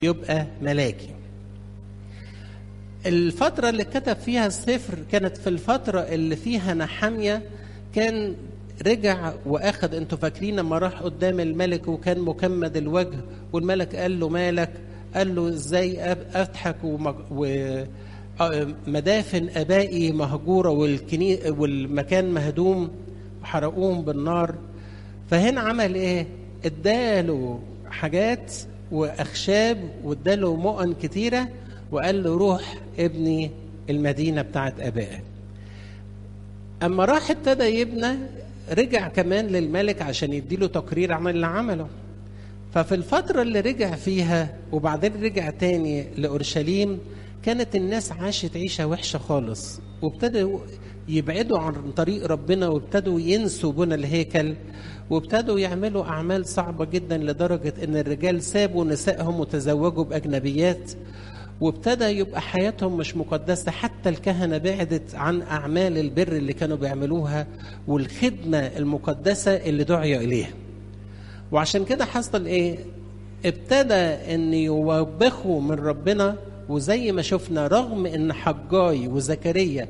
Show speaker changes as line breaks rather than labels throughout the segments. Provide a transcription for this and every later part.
يبقى ملاكي. الفترة اللي كتب فيها السفر كانت في الفترة اللي فيها نحمية كان رجع واخد، انتوا فاكرين لما راح قدام الملك وكان مكمد الوجه والملك قال له مالك؟ قال له ازاي اضحك ومدافن ابائي مهجورة والمكان مهدوم وحرقوهم بالنار. فهنا عمل ايه؟ اداله حاجات واخشاب واداله مؤن كتيرة وقال له روح ابني المدينة بتاعت ابائك. اما راح ابتدى يبنى رجع كمان للملك عشان يديله تقرير عن اللي عمله. ففي الفترة اللي رجع فيها وبعدين رجع تاني لأورشليم كانت الناس عاشت عيشة وحشة خالص، وابتدوا يبعدوا عن طريق ربنا وابتدوا ينسوا بنى الهيكل وابتدوا يعملوا أعمال صعبة جدا لدرجة أن الرجال سابوا نسائهم وتزوجوا بأجنبيات، وابتدى يبقى حياتهم مش مقدسة. حتى الكهنة بعدت عن أعمال البر اللي كانوا بيعملوها والخدمة المقدسة اللي دعي إليها. وعشان كده حصل إيه؟ ابتدى أن يوبخوا من ربنا. وزي ما شفنا رغم أن حجاي وزكريا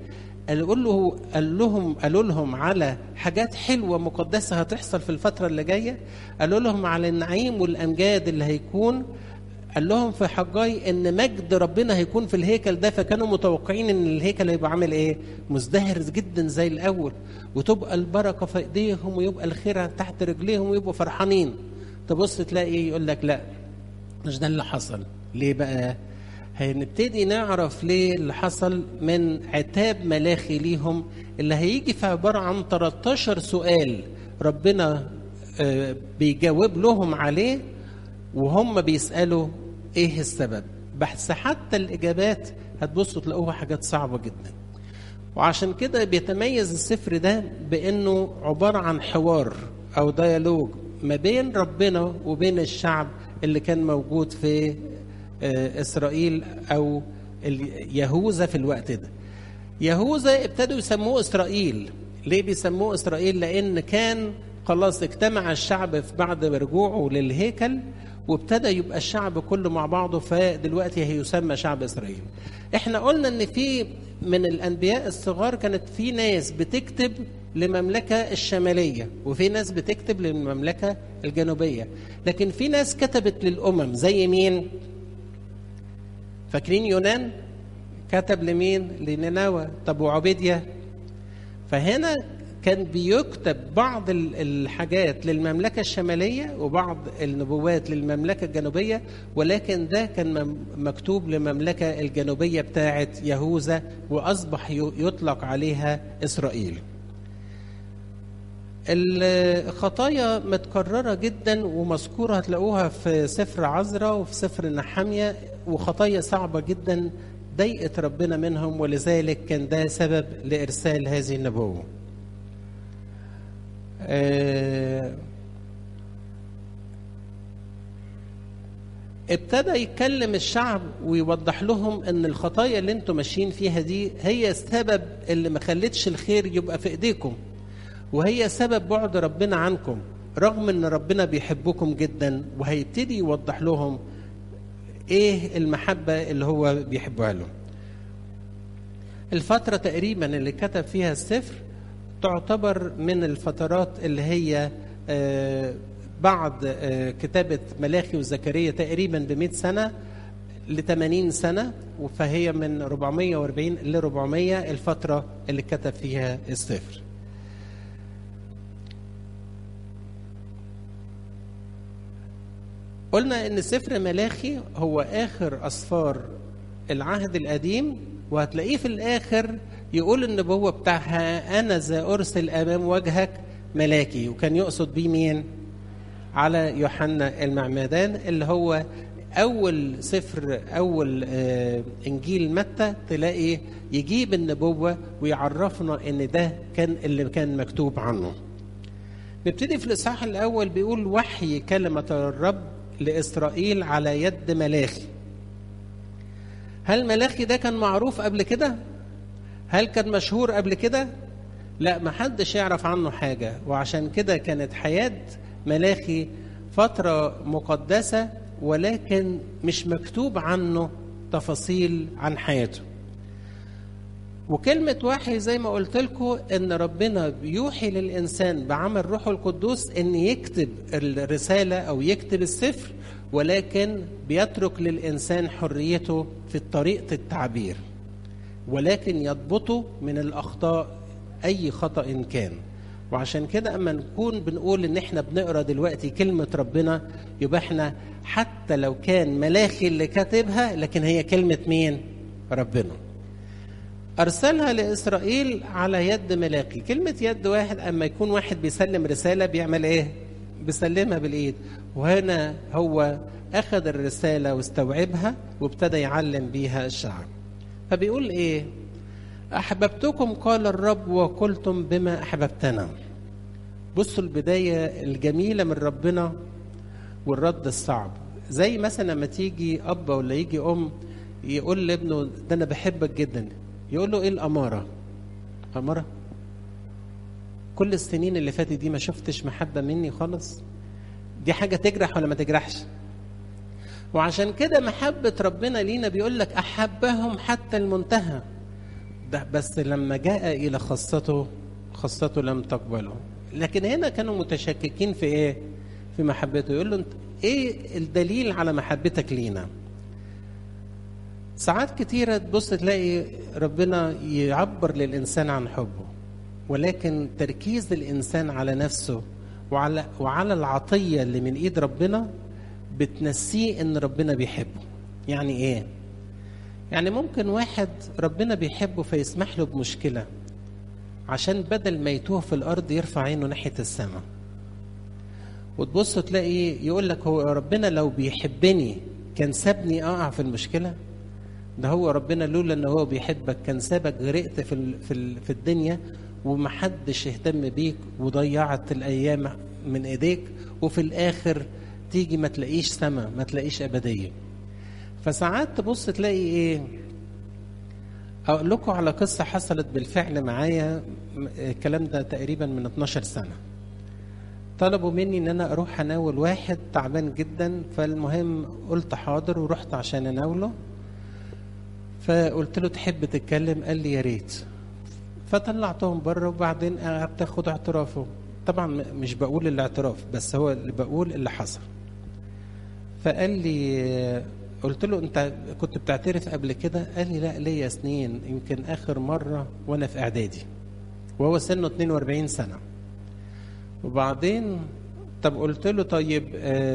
قالوا لهم على حاجات حلوة مقدسة هتحصل في الفترة اللي جاية، قالوا لهم على النعيم والأمجاد اللي هيكون، قال لهم في حجاي ان مجد ربنا هيكون في الهيكل ده. فكانوا متوقعين ان الهيكل هيبقى عامل ايه؟ مزدهر جدا زي الاول، وتبقى البركه في ايديهم ويبقى الخير تحت رجليهم ويبقوا فرحانين. تبص تلاقي يقول لك لا، مش ده اللي حصل. ليه بقى؟ هنبتدي نعرف ليه اللي حصل من عتاب ملاخي ليهم اللي هيجي في عباره عن 13 سؤال ربنا بيجاوب لهم عليه وهم بيسألوا ايه السبب. بحث حتى الإجابات هتبصوا تلاقوها حاجات صعبة جدا. وعشان كده بيتميز السفر ده بأنه عبارة عن حوار أو ديالوج ما بين ربنا وبين الشعب اللي كان موجود في إسرائيل أو يهوذا في الوقت ده. يهوذا ابتدوا يسموه إسرائيل. ليه بيسموه إسرائيل؟ لأن كان خلاص اجتمع الشعب في بعد رجوعه للهيكل وابتدى يبقى الشعب كله مع بعضه، فدلوقتي هيسمى شعب إسرائيل. احنا قلنا ان في من الأنبياء الصغار كانت في ناس بتكتب لمملكة الشمالية وفي ناس بتكتب للمملكة الجنوبية، لكن في ناس كتبت للأمم. زي مين؟ فاكرين يونان كتب لمين؟ لنينوى. طب وعبيديا؟ فهنا كان بيكتب بعض الحاجات للمملكة الشمالية وبعض النبوات للمملكة الجنوبية، ولكن ده كان مكتوب للمملكة الجنوبية بتاعة يهوذا وأصبح يطلق عليها إسرائيل. الخطايا متكررة جدا ومذكورة، هتلاقوها في سفر عزرا وفي سفر نحمية، وخطايا صعبة جدا ضايقت ربنا منهم، ولذلك كان ده سبب لإرسال هذه النبوة. ابتدى يتكلم الشعب ويوضح لهم ان الخطايا اللي انتم ماشيين فيها دي هي السبب اللي ما خلتش الخير يبقى في ايديكم، وهي سبب بعد ربنا عنكم رغم ان ربنا بيحبكم جدا. وهيبتدي يوضح لهم ايه المحبة اللي هو بيحبها لهم. الفترة تقريبا اللي كتب فيها السفر تعتبر من الفترات اللي هي بعد كتابة ملاخي وزكريا تقريبا ب100 سنة ل80 سنة، فهي من 440 ل 400 الفترة اللي كتب فيها السفر. قلنا ان سفر ملاخي هو آخر أسفار العهد القديم، وهتلاقيه في الآخر يقول النبوة بتاعها أنا ذا أرسل أمام وجهك ملاكي، وكان يقصد بيه مين؟ على يوحنا المعمدان اللي هو أول سفر أول إنجيل متى تلاقي يجيب النبوة ويعرفنا إن ده كان اللي كان مكتوب عنه. نبتدي في الإصحاح الأول بيقول وحي كلمة الرب لإسرائيل على يد ملاخي. هل ملاخي ده كان معروف قبل كده؟ هل كان مشهور قبل كده؟ لا، ما حدش يعرف عنه حاجة. وعشان كده كانت حياة ملاخي فترة مقدسة ولكن مش مكتوب عنه تفاصيل عن حياته. وكلمة وحي زي ما قلت لكم ان ربنا بيوحي للإنسان بعمل روحه القدوس ان يكتب الرسالة او يكتب السفر، ولكن بيترك للإنسان حريته في طريقة التعبير، ولكن يضبطه من الأخطاء أي خطأ إن كان. وعشان كده أما نكون بنقول إن إحنا بنقرأ دلوقتي كلمة ربنا، يبقى إحنا حتى لو كان ملاخي اللي كاتبها، لكن هي كلمة مين؟ ربنا. أرسلها لإسرائيل على يد ملاخي. كلمة يد واحد، أما يكون واحد بيسلم رسالة بيعمل إيه؟ بيسلمها بالإيد. وهنا هو أخذ الرسالة واستوعبها وابتدى يعلم بيها الشعب. فبيقول إيه؟ أحببتكم قال الرب وقلتم بما أحببتنا. بصوا البداية الجميلة من ربنا والرد الصعب. زي مثلا لما تيجي أب ولا يجي أم يقول لابنه ده أنا بحبك جدا، يقول له إيه الأمارة؟ أمارة؟ كل السنين اللي فاتت دي ما شفتش محبة مني خالص؟ دي حاجة تجرح ولا ما تجرحش؟ وعشان كده محبة ربنا لينا بيقول لك أحبهم حتى المنتهى. ده بس لما جاء إلى خاصته لم تقبله. لكن هنا كانوا متشككين في إيه؟ في محبته. يقول له أنت إيه الدليل على محبتك لينا؟ ساعات كتيرة تبص تلاقي ربنا يعبر للإنسان عن حبه، ولكن تركيز الإنسان على نفسه وعلى العطية اللي من إيد ربنا بتنسيه إن ربنا بيحبه. يعني إيه؟ يعني ممكن واحد ربنا بيحبه فيسمح له بمشكلة عشان بدل ما يتوه في الأرض يرفع عينه ناحية السماء. وتبص تلاقي يقول لك هو ربنا لو بيحبني كان سابني أقع في المشكلة؟ ده هو ربنا لولا إن هو بيحبك كان سابك غرقت في الدنيا ومحدش يهتم بيك وضيعت الأيام من إيديك، وفي الآخر تيجي ما تلاقيش سما، ما تلاقيش أبدية. فساعات تبص تلاقي إيه؟ أقول لكم على قصة حصلت بالفعل معايا. الكلام ده تقريبا من 12 سنة. طلبوا مني إن أنا أروح أناول واحد تعبان جدا، فالمهم قلت حاضر ورحت عشان أناوله. فقلت له تحب تتكلم؟ قال لي يا ريت. فطلعتهم بره وبعدين قعدت أخد اعترافه. طبعا مش بقول الاعتراف بس، هو اللي بقول اللي حصل. فقال لي، قلت له انت كنت بتعترف قبل كده؟ قال لي لا ليا سنين، يمكن اخر مرة وانا في اعدادي، وهو سنه 42 سنة. وبعدين طب قلت له طيب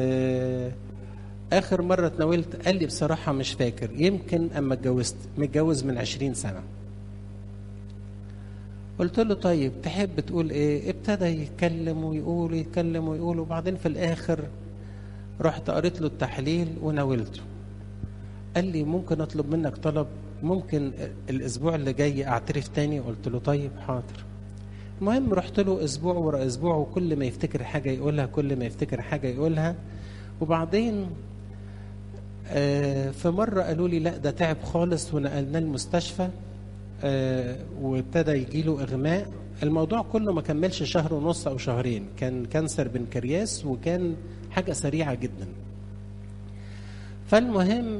اخر مرة اتناولت؟ قال لي بصراحة مش فاكر، يمكن اما اتجوزت، متجوز من 20 سنة. قلت له طيب تحب تقول ايه؟ ابتدى يتكلم ويقول، وبعدين في الاخر رحت قريت له التحليل وناولته. قال لي ممكن اطلب منك طلب؟ ممكن الاسبوع اللي جاي اعترف تاني؟ قلت له طيب حاضر. المهم رحت له اسبوع ورا اسبوع، وكل ما يفتكر حاجة يقولها، وبعدين في مرة قالوا لي لا ده تعب خالص ونقلناه المستشفى، وابتدى يجيله إغماء. الموضوع كله ما كملش شهر ونص أو شهرين، كان كانسر بنكرياس وكان حاجة سريعة جدا. فالمهم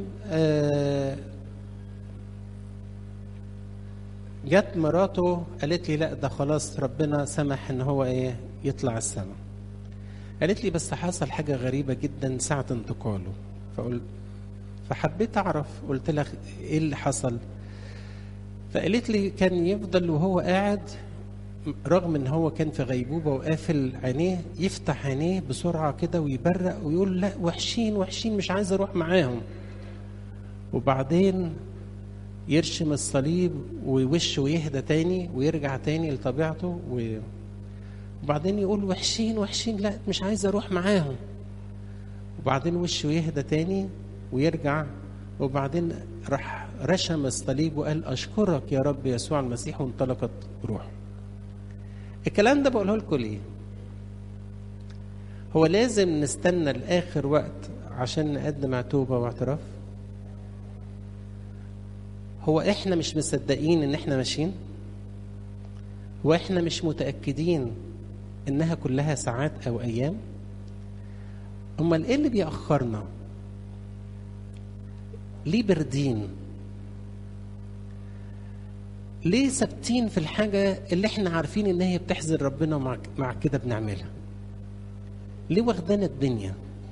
جت مراته قالت لي لا ده خلاص ربنا سمح ان هو يطلع السماء. قالت لي بس حصل حاجة غريبة جدا ساعة انتقاله. فحبيت اعرف، قلت لها ايه اللي حصل؟ فقالت لي كان يفضل وهو قاعد، رغم ان هو كان في غيبوبة وقافل عينيه، يفتح عينيه بسرعة كده ويبرق ويقول لا وحشين مش عايز اروح معاهم. وبعدين يرشم الصليب ووشه يهدى تاني ويرجع تاني لطبيعته، وبعدين يقول وحشين لا مش عايز اروح معاهم. وبعدين وشه يهدى تاني ويرجع، وبعدين راح رشم الصليب وقال أشكرك يا رب يسوع المسيح، وانطلقت روحه. الكلام ده بقوله لكم ليه؟ هو لازم نستنى لآخر وقت عشان نقدم توبة واعتراف؟ هو احنا مش مصدقين ان احنا ماشيين؟ هو احنا مش متأكدين انها كلها ساعات او ايام؟ امال ايه اللي بيأخرنا؟ ليه باردين؟ ليه ثابتين في الحاجة اللي احنا عارفين ان هي بتحزن ربنا مع كده بنعملها؟ ليه واخدانا الدنيا؟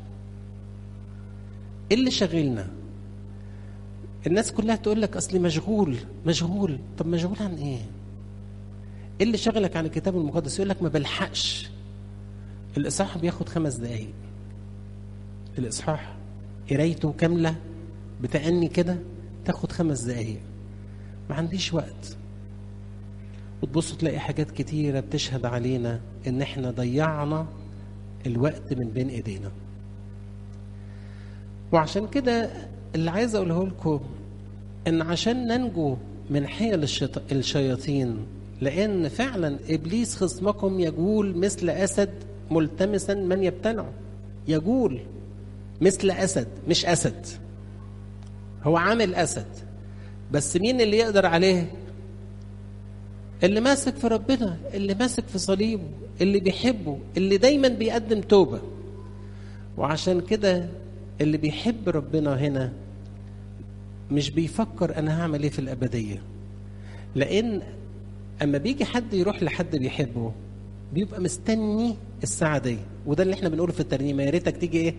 ايه اللي شغلنا؟ الناس كلها تقول لك اصلي مشغول مشغول. طب مشغول عن ايه؟ ايه اللي شغلك عن الكتاب المقدس؟ يقول لك ما بلحقش. الاصحاح بياخد 5 دقايق. الاصحاح قرايته كامله بتأني كده تاخد 5 دقايق. ما عنديش وقت. وتبص تلاقي حاجات كتيره بتشهد علينا ان احنا ضيعنا الوقت من بين ايدينا. وعشان كده اللي عايز اقوله لكم ان عشان ننجو من حيل الشياطين، لان فعلا ابليس خصمكم يجول مثل اسد ملتمسا من يبتلعه. يجول مثل اسد، مش اسد. هو عامل اسد، بس مين اللي يقدر عليه؟ اللي ماسك في ربنا، اللي ماسك في صليبه، اللي بيحبه، اللي دايما بيقدم توبة. وعشان كده اللي بيحب ربنا هنا مش بيفكر انا هعمل ايه في الابدية، لان اما بيجي حد يروح لحد بيحبه بيبقى مستني الساعة دي. وده اللي احنا بنقوله في الترنيمة، يا ريتك تيجي ايه؟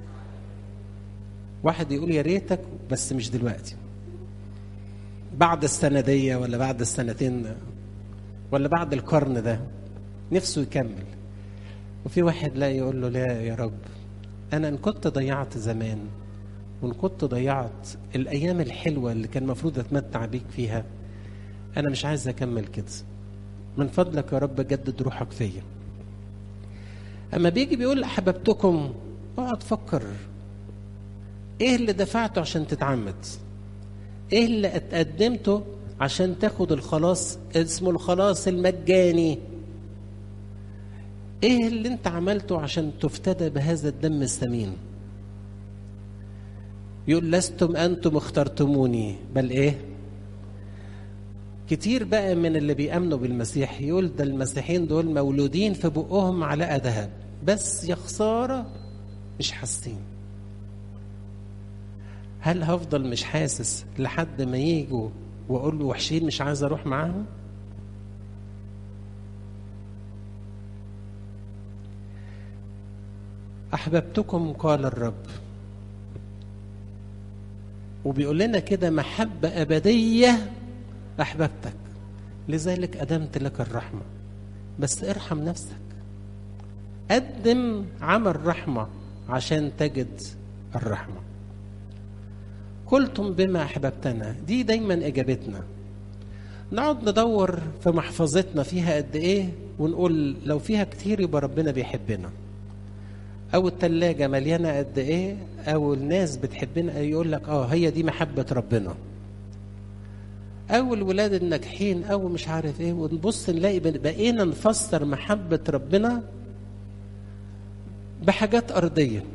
واحد يقول يا ريتك بس مش دلوقتي، بعد السنة دي ولا بعد السنتين ولا بعد القرن ده، نفسه يكمل. وفي واحد لا يقول له لا يا رب، أنا إن كنت ضيعت زمان وإن كنت ضيعت الأيام الحلوة اللي كان المفروض أتمتع بيك فيها، أنا مش عايز أكمل كده. من فضلك يا رب جدد روحك فيا. أما بيجي بيقول أحببتكم، اقعد فكر إيه اللي دفعته عشان تتعمد؟ إيه اللي اتقدمته عشان تاخد الخلاص؟ اسمه الخلاص المجاني. ايه اللي انت عملته عشان تفتدى بهذا الدم الثمين؟ يقول لستم انتم اخترتموني بل ايه؟ كتير بقى من اللي بيأمنوا بالمسيح يقول ده المسيحيين دول مولودين في بقهم معلقة ذهب، بس يا خسارة مش حاسين. هل هفضل مش حاسس لحد ما يجوا واقول له وحشين مش عايز اروح معاهم؟ احببتكم قال الرب. وبيقول لنا كده محبة أبدية أحببتك لذلك أدمت لك الرحمة. بس ارحم نفسك، قدم عمل رحمة عشان تجد الرحمة. قلتم بما أحببتنا، دي دايما إجابتنا. نقعد ندور في محفظتنا فيها قد إيه ونقول لو فيها كتير يبقى ربنا بيحبنا، أو التلاجة مليانة قد إيه، أو الناس بتحبنا يقول لك هي دي محبة ربنا، أو الولاد الناجحين، أو مش عارف إيه. ونبص نلاقي بقينا نفسر محبة ربنا بحاجات أرضية.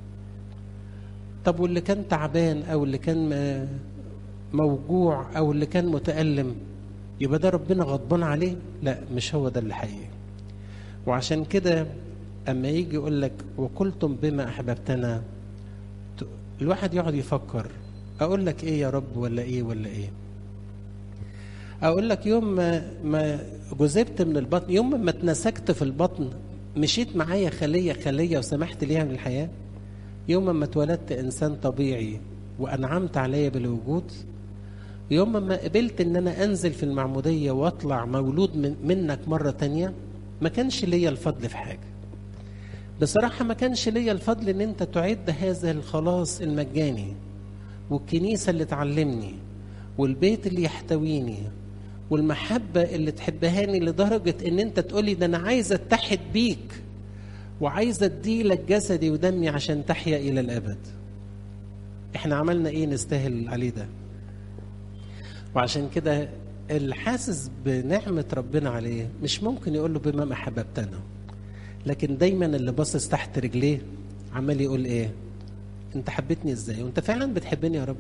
طب واللي كان تعبان أو اللي كان موجوع أو اللي كان متألم يبقى ده ربنا غضبان عليه؟ لا، مش هو ده اللي حقيقي. وعشان كده أما يجي يقول لك وقلتم بما أحببتنا، الواحد يقعد يفكر أقول لك إيه يا رب ولا إيه ولا إيه. أقول لك يوم ما جذبت من البطن، يوم ما اتنسكت في البطن مشيت معايا خلية خلية وسمحت ليها من الحياة. يوم ما اتولدت إنسان طبيعي وأنعمت عليا بالوجود. يوم ما قبلت إن أنا أنزل في المعمودية وأطلع مولود منك مرة تانية، ما كانش ليا الفضل في حاجة بصراحة. ما كانش ليا الفضل إن أنت تعد هذا الخلاص المجاني، والكنيسة اللي تعلمني، والبيت اللي يحتويني، والمحبة اللي تحبهاني لدرجة إن أنت تقولي ده أنا عايز أتحد بيك وعايز أديلك جسدي ودمي عشان تحيا إلى الأبد. إحنا عملنا إيه نستاهل عليه ده؟ وعشان كده اللي حاسس بنعمة ربنا عليه مش ممكن يقول له بما أحببتنا، لكن دايما اللي باصص تحت رجليه عمال يقول إيه؟ أنت حبيتني إزاي؟ وأنت فعلا بتحبني يا رب؟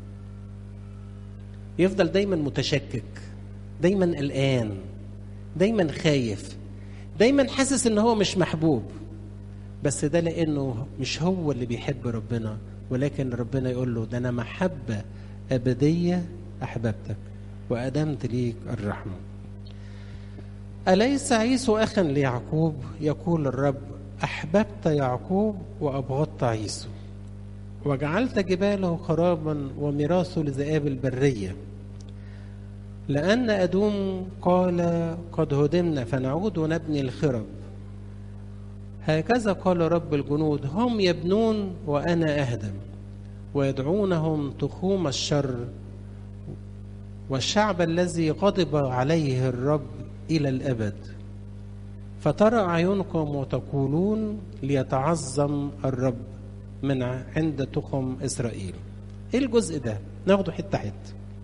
يفضل دايما متشكك، دايما قلقان، دايما خايف، دايما حاسس إن هو مش محبوب. بس ده لأنه مش هو اللي بيحب ربنا، ولكن ربنا يقول له ده أنا محبة أبدية أحببتك وأدمت ليك الرحمة. أليس عيسو أخا ليعقوب؟ يقول الرب أحببت يعقوب وأبغضت عيسو، وجعلت جباله خرابا وميراثه لذئاب البرية، لأن أدوم قال قد هدمنا فنعود ونبني الخرب. هكذا قال رب الجنود هم يبنون وأنا أهدم، ويدعونهم تخوم الشر، والشعب الذي غضب عليه الرب إلى الأبد. فترى أعينكم وتقولون ليتعظم الرب من عند تخم إسرائيل. إيه الجزء ده؟ ناخده حتة حتة.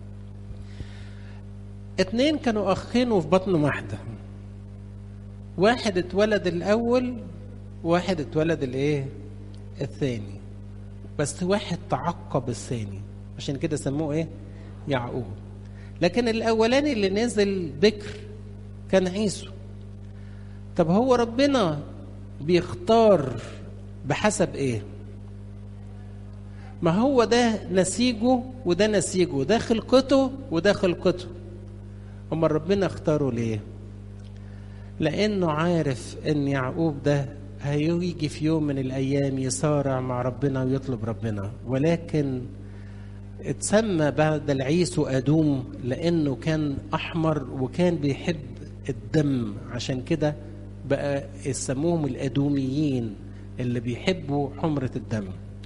2 كانوا أخين في بطن واحدة، واحد اتولد الأول واحد اتولد الثاني، بس واحد تعقب الثاني، عشان كده سموه يعقوب. لكن الأولاني اللي نزل بكر كان عيسو. طب هو ربنا بيختار بحسب ايه؟ ما هو ده نسيجه وده نسيجه، ده خلقته وده خلقته. أما ربنا اختاره ليه؟ لأنه عارف ان يعقوب ده هيجي في يوم من الأيام يصارع مع ربنا ويطلب ربنا، ولكن اتسمى بعد العيسو أدوم لأنه كان أحمر وكان بيحب الدم، عشان كده بقى يسموهم الأدوميين اللي بيحبوا حمرة الدم.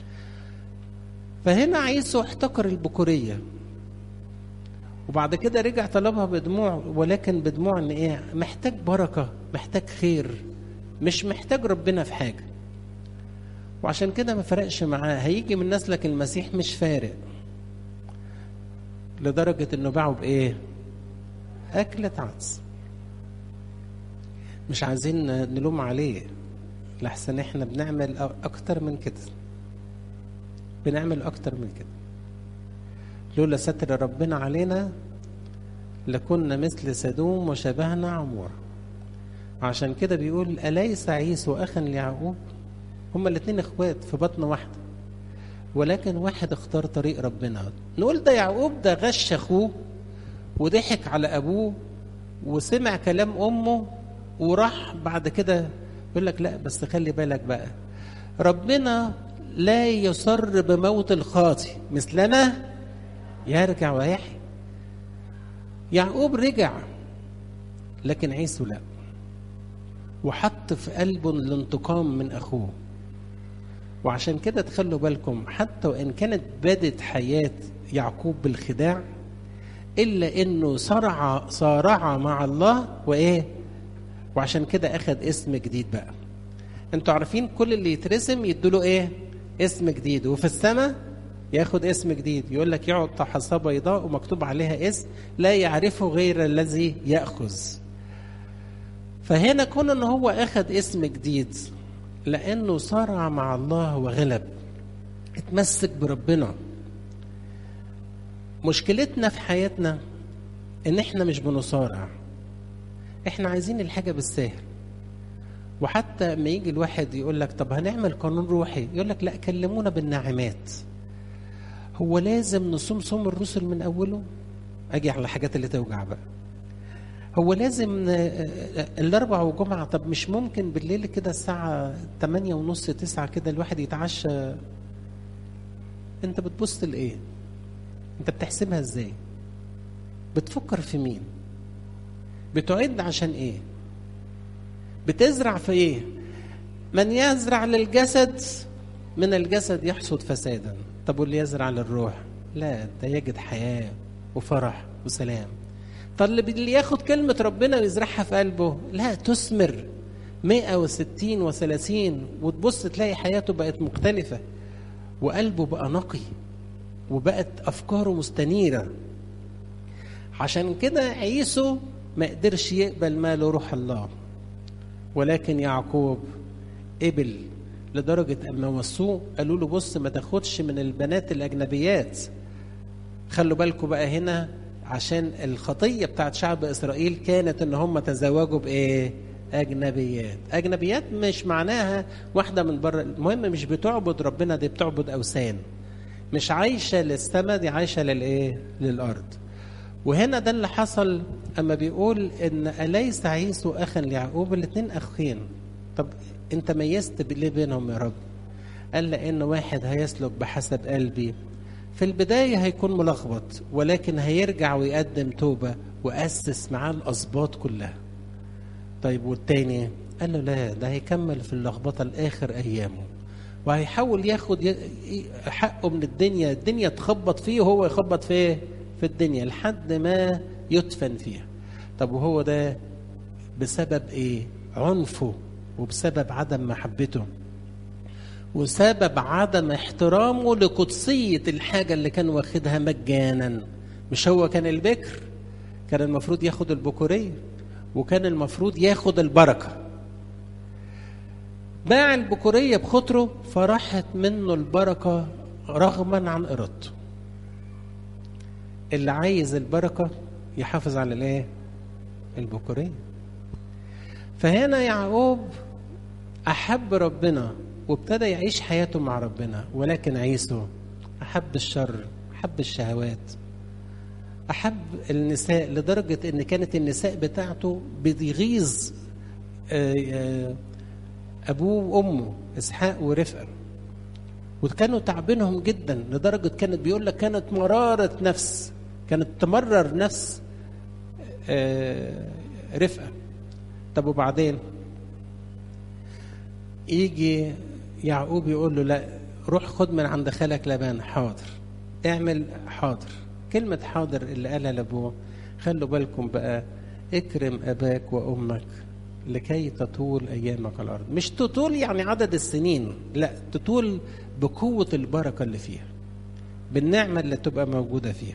فهنا عيسو احتقر البكورية، وبعد كده رجع طلبها بدموع، ولكن بدموع ان محتاج بركة، محتاج خير، مش محتاج ربنا في حاجة. وعشان كده ما فرقش معاه هيجي من نسلك المسيح، مش فارق، لدرجة انه باعوا أكلة عدس. مش عايزين نلوم عليه، لحسن احنا بنعمل اكتر من كده، بنعمل اكتر من كده. لولا ستر ربنا علينا لكنا مثل سدوم وشبهنا عمورة. عشان كده بيقول أليس عيسو أخا ليعقوب؟ هما الاثنين اخوات في بطن واحدة، ولكن واحد اختار طريق ربنا. نقول ده يعقوب ده غش اخوه وضحك على ابوه وسمع كلام امه وراح بعد كده يقول لك لا بس خلي بالك بقى، ربنا لا يصر بموت الخاطئ مثلنا يرجع ويحيى. يعقوب رجع لكن عيسو لا، وحط في قلبه الانتقام من اخوه. وعشان كده تخلوا بالكم حتى وان كانت بدت حياة يعقوب بالخداع، الا انه صارع مع الله وعشان كده اخذ اسم جديد بقى. انتوا عارفين كل اللي يترسم يدوله اسم جديد، وفي السماء ياخد اسم جديد، يقول لك يعطى حصى بيضاء ومكتوب عليها اسم لا يعرفه غير الذي يأخذ. فهنا كون ان هو اخذ اسم جديد لانه صارع مع الله وغلب، اتمسك بربنا. مشكلتنا في حياتنا ان احنا مش بنصارع، احنا عايزين الحاجة بالسهل. وحتى ما يجي الواحد يقول لك طب هنعمل قانون روحي، يقول لك لا كلمونا بالناعمات. هو لازم نصوم صوم الرسل من اوله؟ اجي على الحاجات اللي توجع بقى. هو لازم الاربع وجمعة؟ طب مش ممكن بالليل كده الساعة 8:30 9 كده الواحد يتعشى؟ انت بتبص لايه؟ انت بتحسبها ازاي؟ بتفكر في مين؟ بتعد عشان ايه؟ بتزرع في ايه؟ من يزرع للجسد من الجسد يحصد فسادا. طب واللي يزرع للروح لا ده يجد حياة وفرح وسلام. طب اللي ياخد كلمة ربنا ويزرعها في قلبه لا تثمر 160 و30، وتبص تلاقي حياته بقت مختلفة وقلبه بقى نقي وبقت أفكاره مستنيرة. عشان كده عيسو ما قدرش يقبل ماله روح الله، ولكن يعقوب قبل، لدرجة أما وصوه قالوا له بص ما تاخدش من البنات الأجنبيات. خلوا بالكم بقى هنا، عشان الخطية بتاعت شعب إسرائيل كانت إن هم تزوجوا أجنبيات. أجنبيات مش معناها واحدة من بره، المهم مش بتعبد ربنا، دي بتعبد أوثان، مش عايشة للسماء، دي عايشة للإيه؟ للأرض. وهنا ده اللي حصل أما بيقول إن أليس عيسو أخا ليعقوب؟ الاتنين أخين. طب أنت ميزت ليه بينهم يا رب؟ قال لأن واحد هيسلك بحسب قلبي في البداية هيكون ملخبط، ولكن هيرجع ويقدم توبة وأسس معاه الأسباط كلها. طيب والتاني؟ قال له لا، ده هيكمل في اللخبطة لآخر أيامه، وهيحاول ياخد حقه من الدنيا، الدنيا تخبط فيه وهو يخبط فيه في الدنيا لحد ما يدفن فيها. طب وهو ده بسبب ايه؟ عنفه، وبسبب عدم محبته، وسبب عدم احترامه لقدسية الحاجة اللي كان واخدها مجانا. مش هو كان البكر؟ كان المفروض ياخد البكورية، وكان المفروض ياخد البركة. باع البكورية بخطره، فراحت منه البركة رغما عن إرادته. اللي عايز البركة يحافظ على الايه؟ البكورية. فهنا يعقوب أحب ربنا وابتدى يعيش حياته مع ربنا، ولكن عيسو أحب الشر، أحب الشهوات، أحب النساء، لدرجة إن كانت النساء بتاعته بتغيظ أبوه وأمه إسحاق ورفقة، وكانوا تعبينهم جدا، لدرجة كانت بيقول لك كانت مرارة نفس، كانت تمرر نفس رفقة. طب وبعدين يجي يعقوب يقول له لا، روح خد من عند خالك لبان. حاضر، اعمل حاضر. كلمة حاضر اللي قالها لابوه، خلوا بالكم بقى، اكرم اباك وامك لكي تطول ايامك على الارض. مش تطول يعني عدد السنين، لا، تطول بقوة البركة اللي فيها، بالنعمة اللي تبقى موجودة فيها.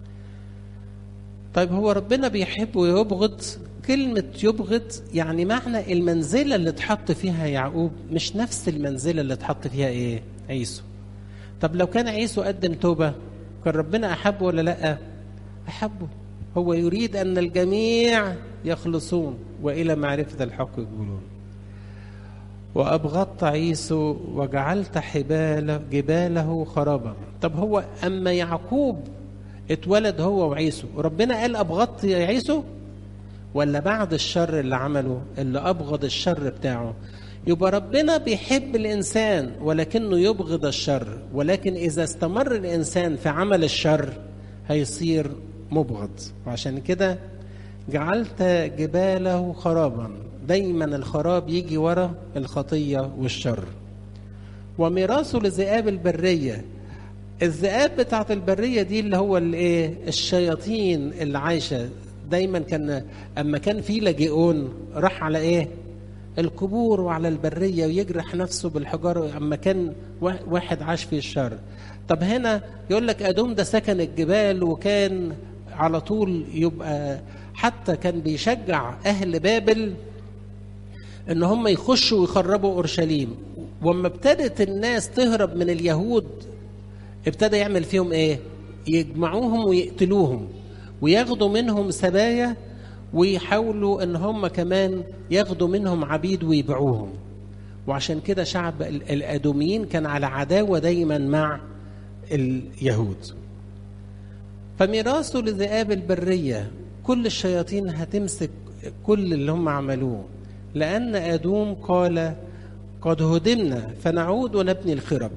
طيب هو ربنا بيحب ويبغض. كلمة يبغض يعني معنى المنزلة اللي اتحط فيها يعقوب مش نفس المنزلة اللي اتحط فيها ايه؟ عيسو. طب لو كان عيسو قدم توبة، كان ربنا أحبه ولا لأ؟ أحبه. هو يريد أن الجميع يخلصون وإلى معرفة الحق يقولون. وأبغضت عيسو وجعلت جباله خرابا. طب هو أما يعقوب اتولد هو وعيسو، ربنا قال أبغضت يا عيسو؟ ولا بعد الشر اللي عمله اللي أبغض الشر بتاعه؟ يبقى ربنا بيحب الإنسان ولكنه يبغض الشر، ولكن إذا استمر الإنسان في عمل الشر هيصير مبغض. وعشان كده جعلت جباله خرابا. دايما الخراب يجي ورا الخطية والشر. وميراثه لذئاب البرية. الذئاب بتاعت البرية دي اللي هو الايه؟ الشياطين اللي عايشة دايما. كان اما كان في لاجئون راح على ايه؟ القبور وعلى البرية ويجرح نفسه بالحجارة اما كان واحد عاش في الشر. طب هنا يقول لك ادوم ده سكن الجبال، وكان على طول يبقى حتى كان بيشجع اهل بابل ان هم يخشوا ويخربوا اورشليم. واما ابتدت الناس تهرب من اليهود ابتدى يعمل فيهم ايه؟ يجمعوهم ويقتلوهم وياخدوا منهم سبايا، ويحاولوا ان هم كمان ياخدوا منهم عبيد ويبيعوهم. وعشان كده شعب الادوميين كان على عداوة دايما مع اليهود. فميراثه لذئاب البرية، كل الشياطين هتمسك كل اللي هم عملوه، لأن أدوم قال قد هدمنا فنعود ونبني الخرب.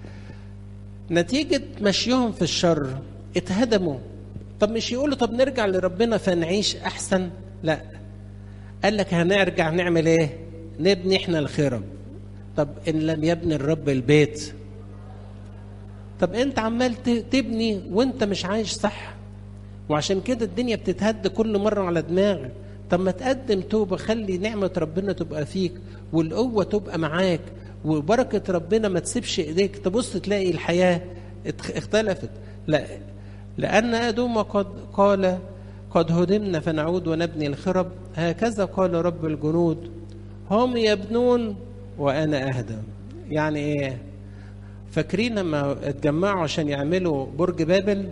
نتيجة مشيهم في الشر اتهدموا. طب مش يقولوا طب نرجع لربنا فنعيش أحسن؟ لا، قال لك هنرجع نعمل ايه؟ نبني احنا الخرب. طب إن لم يبني الرب البيت، طب انت عمال تبني وانت مش عايش صح، وعشان كده الدنيا بتتهد كل مرة على دماغك. طب ما تقدم توبة، خلي نعمة ربنا تبقى فيك والقوة تبقى معاك وبركة ربنا ما تسيبش ايديك، تبص تلاقي الحياة اختلفت. لا، لأن أدوم قال قد هدمنا فنعود ونبني الخرب. هكذا قال رب الجنود هم يبنون وأنا أهدم. يعني ايه؟ فاكرين لما اتجمعوا عشان يعملوا برج بابل،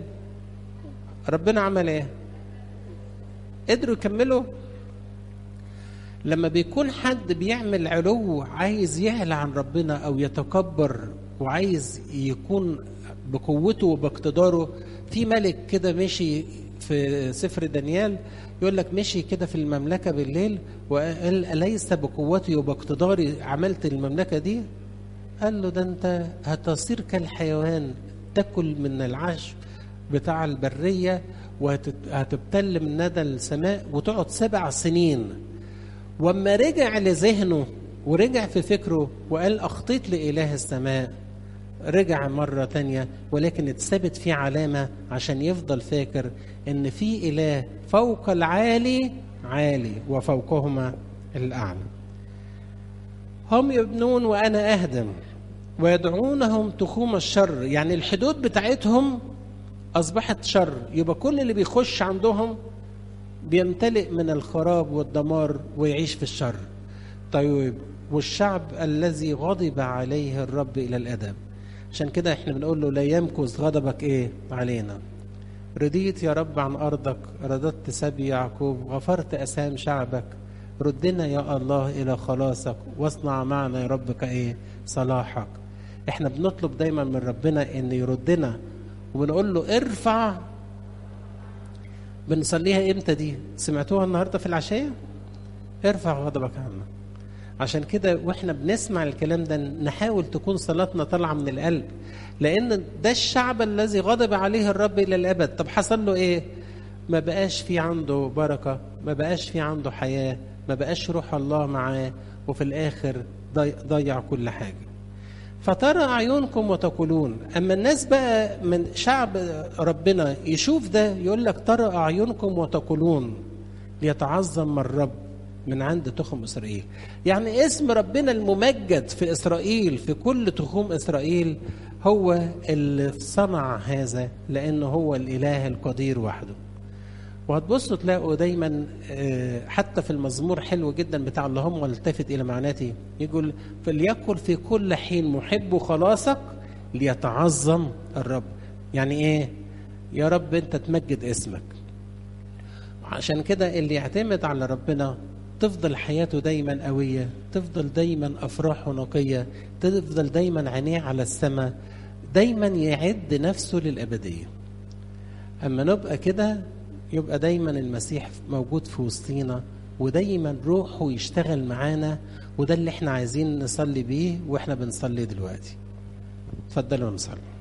ربنا عمل ايه؟ قدروا يكملوا؟ لما بيكون حد بيعمل علو عايز يعلى عن ربنا أو يتكبر وعايز يكون بقوته وباقتداره، في ملك كده مشي في سفر دانيال يقول لك مشي كده في المملكة بالليل وقال أليس بقوتي وباقتداري عملت المملكة دي؟ قال له ده أنت هتصير كالحيوان، تأكل من العشب بتاع البرية وهتبتل من ندى السماء وتقعد 7 سنين. وأما رجع لذهنه ورجع في فكره وقال أخطيت لإله السماء، رجع مرة تانية ولكن اتثبت فيه علامة عشان يفضل فاكر إن في إله فوق العالي عالي وفوقهما الأعلى. هم يبنون وأنا أهدم ويدعونهم تخوم الشر، يعني الحدود بتاعتهم أصبحت شر، يبقى كل اللي بيخش عندهم بيمتلئ من الخراب والدمار ويعيش في الشر. طيب والشعب الذي غضب عليه الرب إلى الأبد، عشان كده احنا بنقول له لا يمكث غضبك ايه علينا. رضيت يا رب عن أرضك، رددت سبي يعقوب، غفرت أسام شعبك، ردنا يا الله إلى خلاصك، واصنع معنا يا رب كايه صلاحك. احنا بنطلب دايما من ربنا ان يردنا وبنقول له ارفع. بنصليها امتى دي؟ سمعتوها النهارده في العشاء؟ ارفع غضبك عنا. عشان كده واحنا بنسمع الكلام ده نحاول تكون صلاتنا طالعه من القلب، لان ده الشعب الذي غضب عليه الرب الى الابد. طب حصل له ايه؟ ما بقاش في عنده بركه، ما بقاش في عنده حياه، ما بقاش روح الله معاه، وفي الاخر ضيع كل حاجه. فترى اعينكم وتقولون. اما الناس بقى من شعب ربنا يشوف ده يقول لك ترى اعينكم وتقولون ليتعظم الرب من عند تخم إسرائيل. يعني اسم ربنا الممجد في إسرائيل في كل تخوم إسرائيل هو اللي صنع هذا، لأنه هو الإله القدير وحده. وهتبصوا تلاقوا دايما حتى في المزمور حلو جدا بتاع اللهم والتفت إلى معناته، يقول فليكن في كل حين محب خلاصك ليتعظم الرب. يعني إيه؟ يا رب أنت تمجد اسمك. عشان كده اللي يعتمد على ربنا تفضل حياته دايما قوية، تفضل دايما أفراحه نقية، تفضل دايما عينيه على السماء، دايما يعد نفسه للأبدية. أما نبقى كده يبقى دايما المسيح موجود في وسطينا، ودايما روحه يشتغل معانا، وده اللي احنا عايزين نصلي بيه واحنا بنصلي دلوقتي. اتفضلوا نصلي.